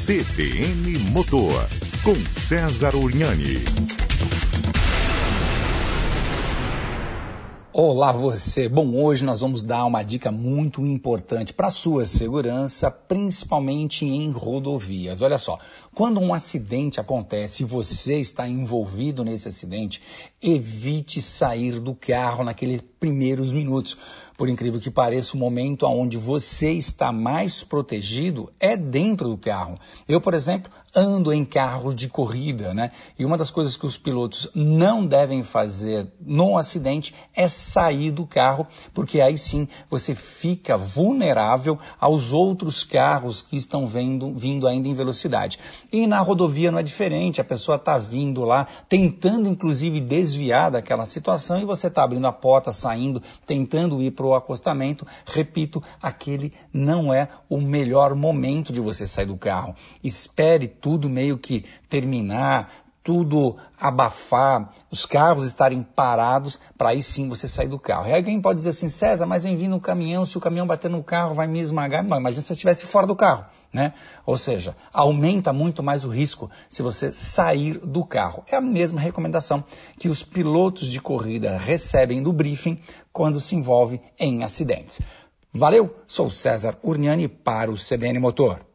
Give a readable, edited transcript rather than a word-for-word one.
CBN Motor, com César Urnani. Olá você! Bom, hoje nós vamos dar uma dica muito importante para a sua segurança, principalmente em rodovias. Olha só, quando um acidente acontece e você está envolvido nesse acidente, evite sair do carro naqueles primeiros minutos. Por incrível que pareça, o momento onde você está mais protegido é dentro do carro. Eu, por exemplo, ando em carros de corrida, né? E uma das coisas que os pilotos não devem fazer no acidente é sair do carro, porque aí sim você fica vulnerável aos outros carros que estão vindo ainda em velocidade. E na rodovia não é diferente, a pessoa está vindo lá, tentando inclusive desviar daquela situação e você está abrindo a porta, saindo, tentando ir para o acostamento. Repito, aquele não é o melhor momento de você sair do carro. Espere tudo meio que terminar, tudo abafar, os carros estarem parados, para aí sim você sair do carro. E alguém pode dizer assim, César, mas vem vindo um caminhão, se o caminhão bater no carro vai me esmagar. Não, imagina se você estivesse fora do carro, né? Ou seja, aumenta muito mais o risco se você sair do carro. É a mesma recomendação que os pilotos de corrida recebem no briefing quando se envolve em acidentes. Valeu, sou César Urnani para o CBN Motor.